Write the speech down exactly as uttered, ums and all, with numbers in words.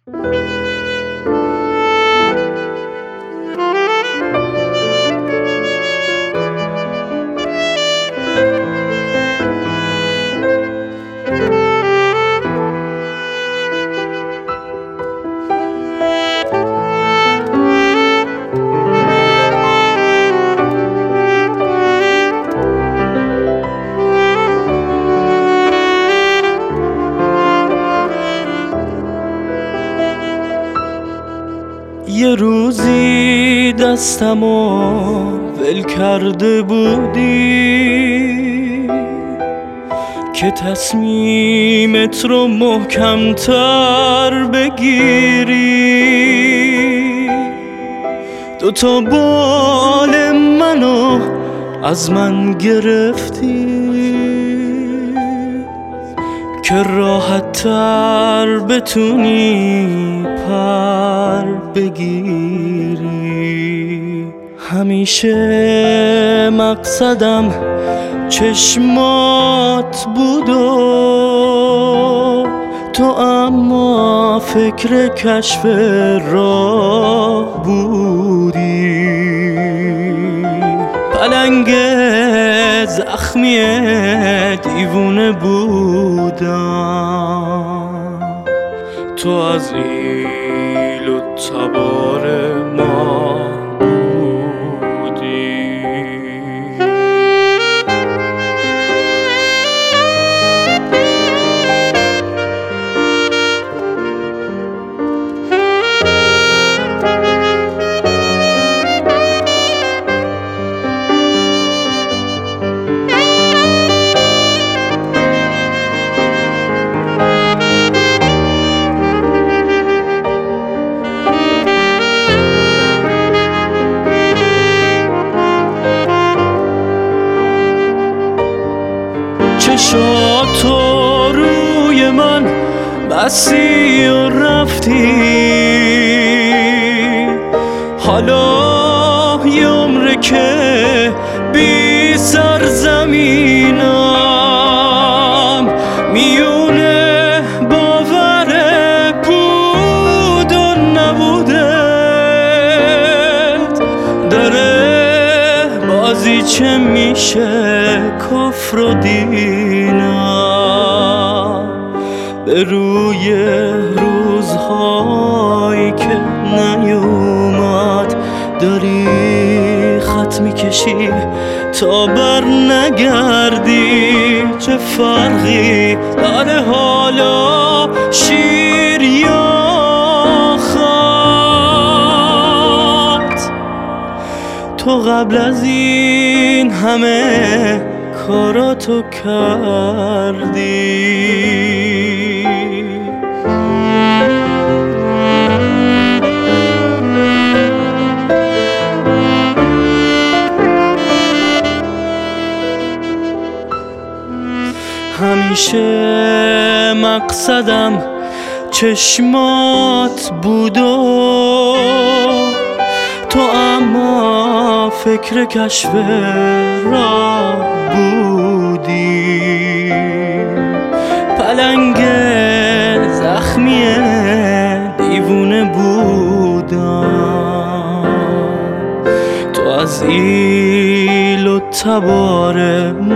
یه روزی دستمو ول کرده بودی که تصمیمت رو محکم‌تر بگیری، دوتا بال منو از من گرفتی که راحت تر بتونی پر بگیری. همیشه مقصدم چشمات بود و تو اما فکر کشف راه بودی. پلنگ زخمی دیوونه بودم، تو از ایل و تبار ما بودی. چشاتو روی من بسی و رفتی، حالا یه عمره که بی سرزمینم، میونه باور بود و نبودت، داره بازی چه میشه کفر و دینم. به روی روزهایی که نیومد داری خط میکشی تا بر نگردی. چه فرقی داره حالا شیر یا خط؟ تو قبل از این همه کاراتو کردی. همیشه مقصدم چشمات بود و تو اما فکر کشف راه بودی. پلنگ زخمی دیوونه بودم، تو از ایل و تبار